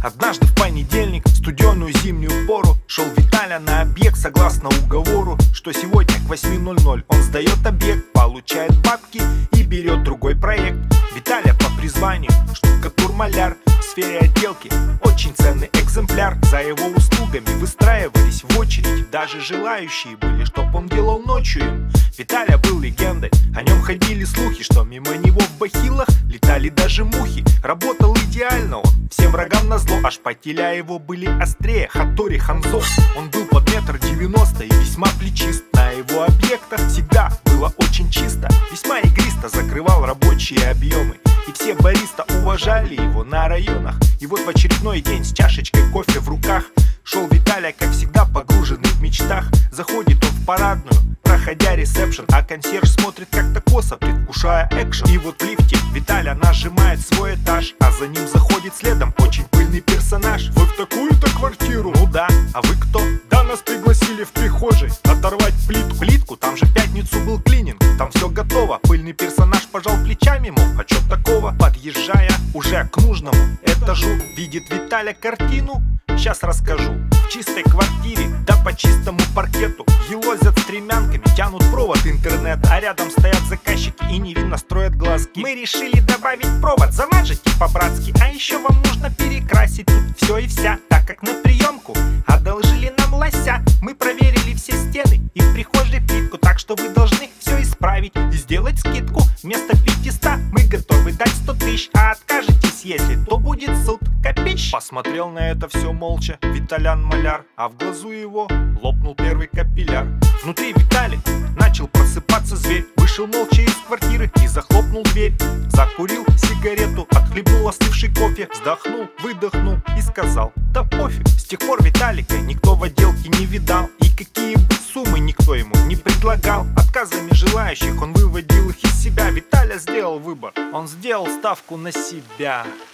Однажды в понедельник, в студеную зимнюю пору, шел Виталя на объект согласно уговору, что сегодня к 8:00 он сдает объект, получает бабки и берет другой проект. Виталя по призванию штукатур-маляр, в сфере отделки очень ценный экземпляр. За его услугами выстраивались в очередь, даже желающие были, чтоб он делал ночью им. Виталя был легендой, о нем ходили слухи, что мимо него в бахилах летали даже мухи. Работал идеально он, всем врагам назло, аж потеля его были острее Хатори Ханзо. Он был под 1,90 м и весьма плечист. На его объектах всегда было очень чисто, весьма игристо закрывал рабочие объемы. И все бариста уважали его на районах. И вот в очередной день с чашечкой кофе в руках шел Виталя, как всегда, погруженный в мечтах. Заходит он в парадную, проходя ресепшн, а консьерж смотрит как-то косо, предвкушая экшен. И вот в лифте Виталя нажимает свой этаж, а за ним заходит следом очень пыльный персонаж. Вы в такую-то квартиру? Ну да, а вы кто? Да, нас пригласили в прихожей оторвать плитку. Там же в пятницу был клининг, там все готово. Пыльный персонаж пожал плечами, мол, а чё такого? Подъезжая уже к нужному этажу, видит Виталя картину. Сейчас расскажу. В чистой квартире, да по чистому паркету, елозят стремянками, тянут провод интернета, а рядом стоят заказчики и невинно строят глазки. Мы решили добавить провод, замажете по-братски, а еще вам нужно перекрасить тут все и вся, так как на приемку одолжили нам лося. Мы проверили все стены и в прихожей плитку, так что вы должны все исправить и сделать скидку. Вместо 500 мы готовы дать 100 тысяч, а откажетесь, если, то будет суд. Копищ. Посмотрел на это все молча Виталян-маляр, а в глазу его лопнул первый капилляр. Внутри Витали начал просыпаться зверь, вышел молча из квартиры и захлопнул дверь. Закурил сигарету, отхлебнул остывший кофе, вздохнул, выдохнул и сказал: да пофиг. С тех пор Виталика никто в отделке не видал, и какие бы суммы никто ему не предлагал. Отказами желающих он выводил их из себя. Виталя сделал выбор, он сделал ставку на себя.